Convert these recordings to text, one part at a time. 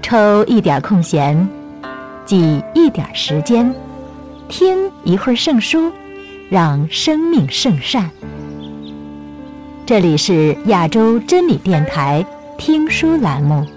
抽一点空闲，挤一点时间，听一会儿圣书，让生命圣善。这里是亚洲真理电台听书栏目。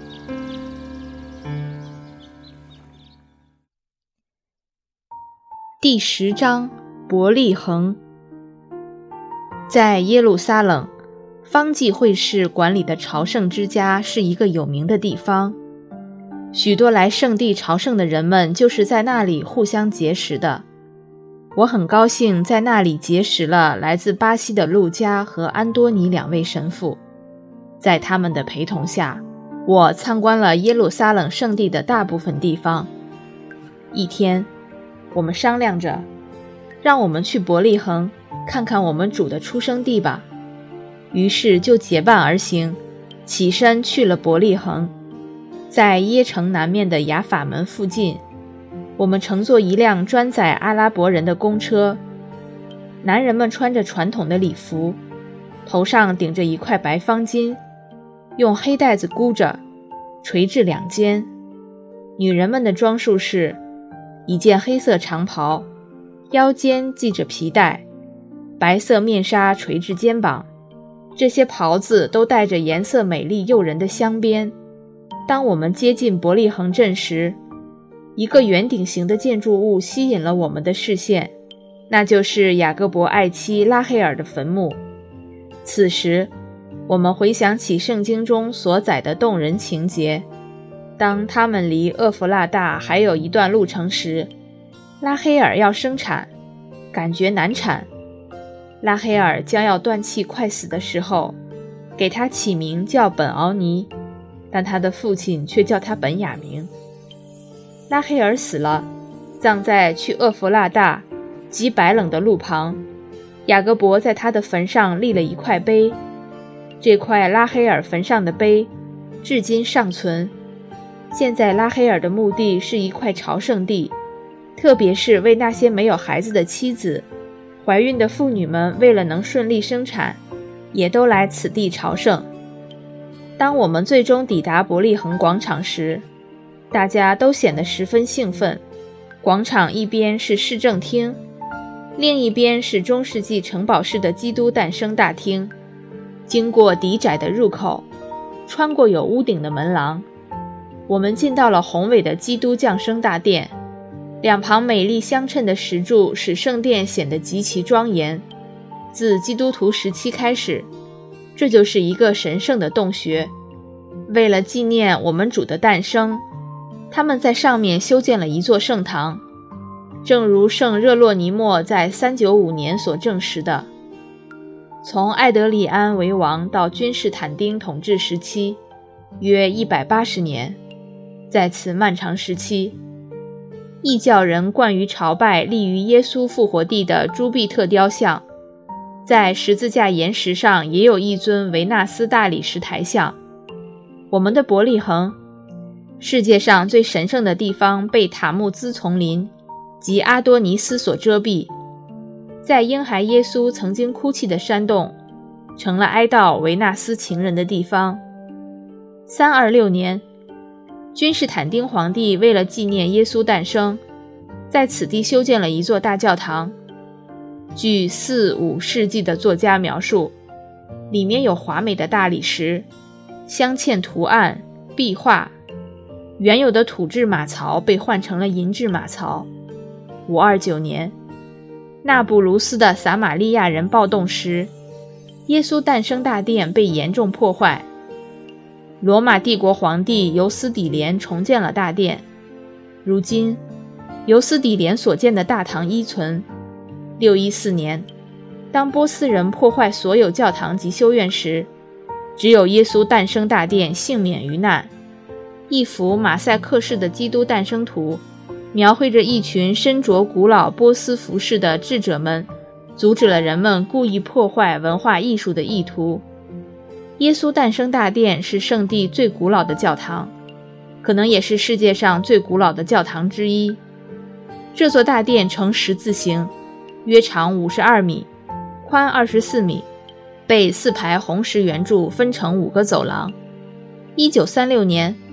第10章，伯利恒。在耶路撒冷，方济会士管理的朝圣之家是一个有名的地方，许多来圣地朝圣的人们就是在那里互相结识的。我很高兴在那里结识了来自巴西的路加和安多尼2位神父，在他们的陪同下，我参观了耶路撒冷圣地的大部分地方。一天，我们商量着，让我们去伯利恒看看我们主的出生地吧。于是就结伴而行，起身去了伯利恒。在耶城南面的雅法门附近，我们乘坐一辆专载阿拉伯人的公车。男人们穿着传统的礼服，头上顶着一块白方巾，用黑带子箍着，垂至2肩。女人们的装束是一件黑色长袍，腰间系着皮带，白色面纱垂至肩膀。这些袍子都带着颜色美丽诱人的镶边。当我们接近伯利恒镇时，一个圆顶形的建筑物吸引了我们的视线，那就是雅各伯爱妻拉黑尔的坟墓。此时，我们回想起圣经中所载的动人情节。当他们离厄弗拉大还有一段路程时，拉黑尔要生产，感觉难产。拉黑尔将要断气快死的时候，给他起名叫本奥尼，但他的父亲却叫他本雅明。拉黑尔死了，葬在去厄弗拉大极白冷的路旁。雅各伯在他的坟上立了一块碑，这块拉黑尔坟上的碑至今尚存。现在拉黑尔的墓地是一块朝圣地，特别是为那些没有孩子的妻子，怀孕的妇女们为了能顺利生产，也都来此地朝圣。当我们最终抵达伯利恒广场时，大家都显得十分兴奋。广场一边是市政厅，另一边是中世纪城堡式的基督诞生大厅。经过狭窄的入口，穿过有屋顶的门廊，我们进到了宏伟的基督降生大殿。两旁美丽相称的石柱使圣殿显得极其庄严。自基督徒时期开始，这就是一个神圣的洞穴。为了纪念我们主的诞生，他们在上面修建了一座圣堂，正如圣热洛尼莫在395年所证实的。从艾德里安为王到君士坦丁统治时期约180年，在此漫长时期，异教人惯于朝拜立于耶稣复活地的朱庇特雕像，在十字架岩石上也有一尊维纳斯大理石台像。我们的伯利恒，世界上最神圣的地方，被塔木兹丛林及阿多尼斯所遮蔽。在婴孩耶稣曾经哭泣的山洞，成了哀悼维纳斯情人的地方。326年，君士坦丁皇帝为了纪念耶稣诞生，在此地修建了一座大教堂。据4、5世纪的作家描述，里面有华美的大理石、镶嵌图案、壁画，原有的土制马槽被换成了银制马槽。529年，那不卢斯的撒玛利亚人暴动时，耶稣诞生大殿被严重破坏。罗马帝国皇帝尤斯底廉重建了大殿。如今，尤斯底廉所建的大堂依存。614年，当波斯人破坏所有教堂及修院时，只有耶稣诞生大殿幸免于难。一幅马赛克式的基督诞生图，描绘着一群身着古老波斯服饰的智者们，阻止了人们故意破坏文化艺术的意图。耶稣诞生大殿是圣地最古老的教堂，可能也是世界上最古老的教堂之一。这座大殿呈十字形，约长52米，宽24米，被4排红石圆柱分成5个走廊。1936年，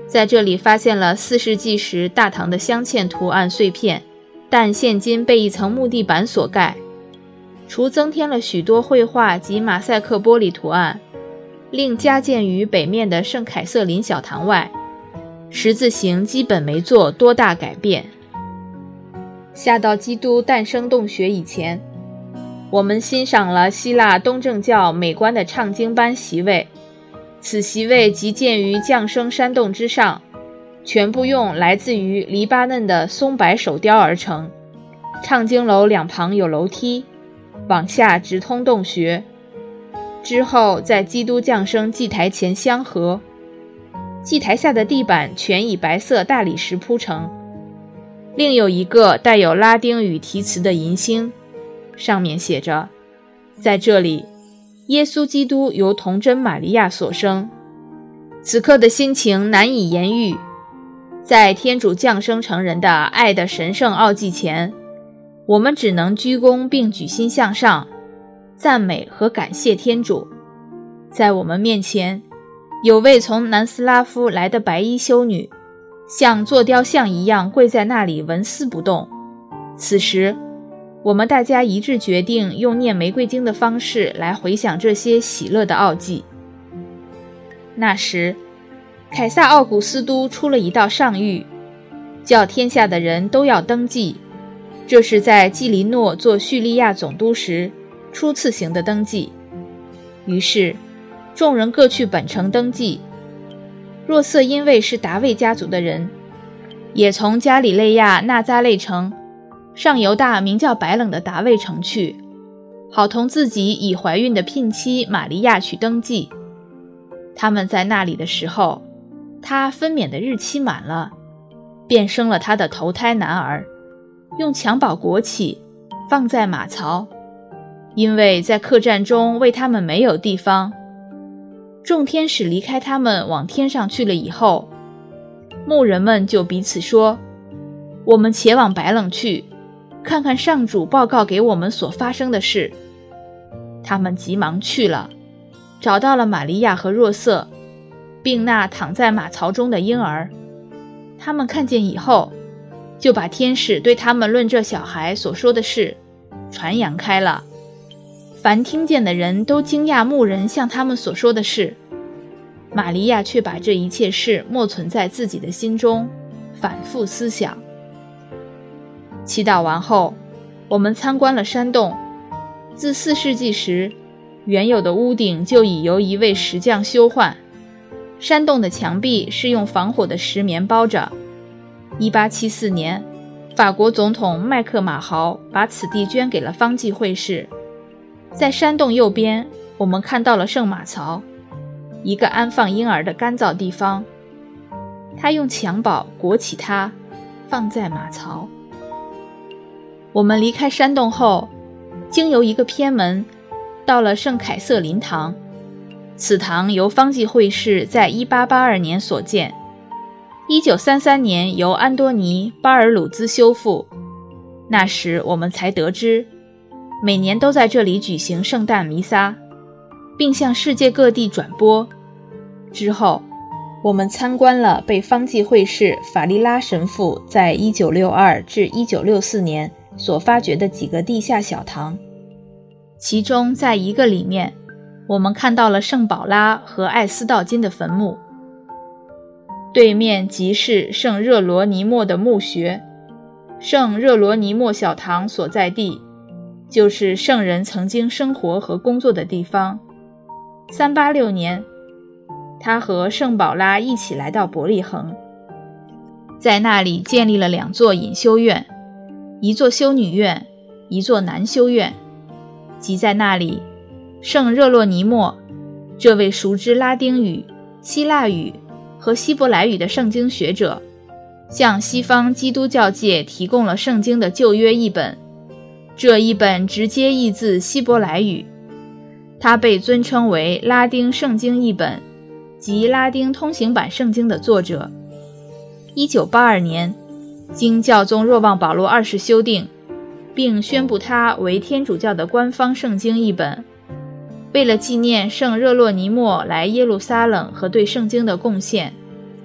在这里发现了4世纪时大堂的镶嵌图案碎片，但现今被一层木地板所盖，除增添了许多绘画及马赛克玻璃图案，另加建于北面的圣凯瑟琳小堂外，十字形基本没做多大改变。下到基督诞生洞穴以前，我们欣赏了希腊东正教美观的唱经班席位，此席位即建于降生山洞之上，全部用来自于黎巴嫩的松柏手雕而成。唱经楼两旁有楼梯，往下直通洞穴，之后在基督降生祭台前相合。祭台下的地板全以白色大理石铺成，另有一个带有拉丁语题词的银星，上面写着：在这里，耶稣基督由童贞玛利亚所生。此刻的心情难以言喻，在天主降生成人的爱的神圣奥迹前，我们只能鞠躬并举心向上，赞美和感谢天主。在我们面前，有位从南斯拉夫来的白衣修女，像做雕像一样跪在那里纹丝不动。此时，我们大家一致决定用念玫瑰经的方式来回想这些喜乐的奥迹。那时，凯撒奥古斯都出了一道上谕，叫天下的人都要登记。这是在基里诺做叙利亚总督时初次行的登记。于是众人各去本城登记。若瑟因为是达卫家族的人，也从加里肋亚纳扎勒城上犹大名叫白冷的达卫城去，好同自己已怀孕的聘妻玛利亚去登记。他们在那里的时候，他分娩的日期满了，便生了他的头胎男儿，用襁褓裹起，放在马槽，因为在客栈中为他们没有地方。众天使离开他们往天上去了以后，牧人们就彼此说：我们且往白冷去，看看上主报告给我们所发生的事。他们急忙去了，找到了玛利亚和若瑟，并那躺在马槽中的婴儿。他们看见以后，就把天使对他们论这小孩所说的事传扬开了。凡听见的人都惊讶牧人向他们所说的事，玛利亚却把这一切事默存在自己的心中，反复思想。祈祷完后，我们参观了山洞。自4世纪时，原有的屋顶就已由一位石匠修缮。山洞的墙壁是用防火的石棉包着。1874年，法国总统麦克马豪把此地捐给了方济会士。在山洞右边，我们看到了圣马槽，一个安放婴儿的干燥地方。他用襁褓裹起它，放在马槽。我们离开山洞后，经由一个偏门，到了圣凯瑟琳堂。此堂由方济会士在1882年所建，1933年由安多尼·巴尔鲁兹修复。那时我们才得知，每年都在这里举行圣诞弥撒，并向世界各地转播。之后，我们参观了被方济会士法利拉神父在1962至1964年所发掘的几个地下小堂。其中在一个里面，我们看到了圣保拉和艾斯道金的坟墓，对面即是圣热罗尼莫的墓穴。圣热罗尼莫小堂所在地，就是圣人曾经生活和工作的地方。386年，他和圣保拉一起来到伯利恒，在那里建立了2座隐修院，一座修女院，一座男修院。即在那里，圣热洛尼莫这位熟知拉丁语、希腊语和希伯来语的圣经学者，向西方基督教界提供了圣经的旧约译本。这一本直接译自希伯来语，他被尊称为拉丁圣经译本及拉丁通行版圣经的作者。1982年，经教宗若望保禄2世修订，并宣布它为天主教的官方圣经译本。为了纪念圣热洛尼莫来耶路撒冷和对圣经的贡献，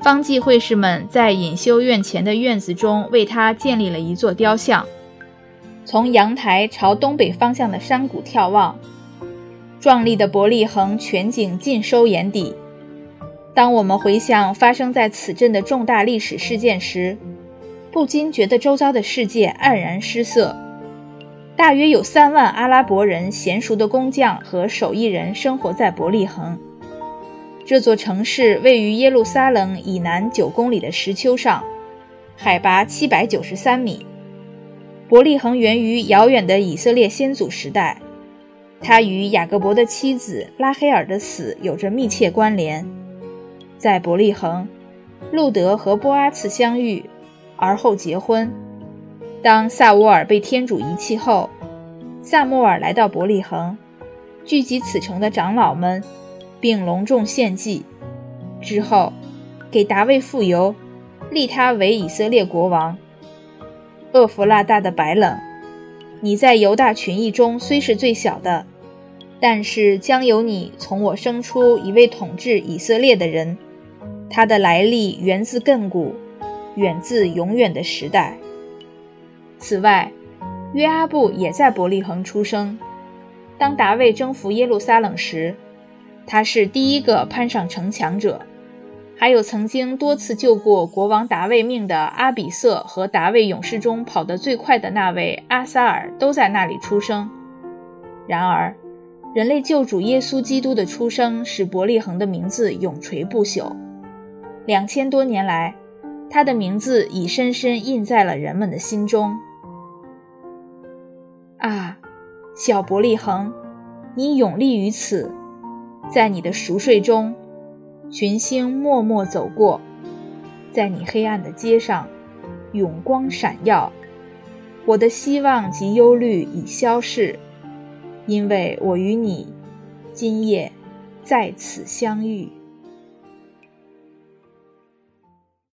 方济会士们在隐修院前的院子中为他建立了一座雕像。从阳台朝东北方向的山谷眺望，壮丽的伯利恒全景尽收眼底。当我们回想发生在此镇的重大历史事件时，不禁觉得周遭的世界黯然失色。大约有3万阿拉伯人、娴熟的工匠和手艺人生活在伯利恒。这座城市位于耶路撒冷以南9公里的石丘上，海拔793米。伯利恒源于遥远的以色列先祖时代，它与雅各伯的妻子拉黑尔的死有着密切关联。在伯利恒，路德和波阿茨相遇，而后结婚。当萨乌尔被天主遗弃后，萨穆尔来到伯利恒，聚集此城的长老们，并隆重献祭。之后，给大卫傅油，立他为以色列国王。厄弗拉大的白冷，你在犹大群裔中虽是最小的，但是将由你从我生出一位统治以色列的人，他的来历源自亘古，远自永远的时代。此外，约阿布也在伯利恒出生。当达卫征服耶路撒冷时，他是第一个攀上城墙者。还有曾经多次救过国王达卫命的阿比瑟和达卫勇士中跑得最快的那位阿撒尔都在那里出生。然而，人类救主耶稣基督的出生使伯利恒的名字永垂不朽。2000多年来，他的名字已深深印在了人们的心中。啊，小伯利恒，你永立于此，在你的熟睡中，群星默默走过，在你黑暗的街上，永光闪耀。我的希望及忧虑已消逝，因为我与你今夜在此相遇。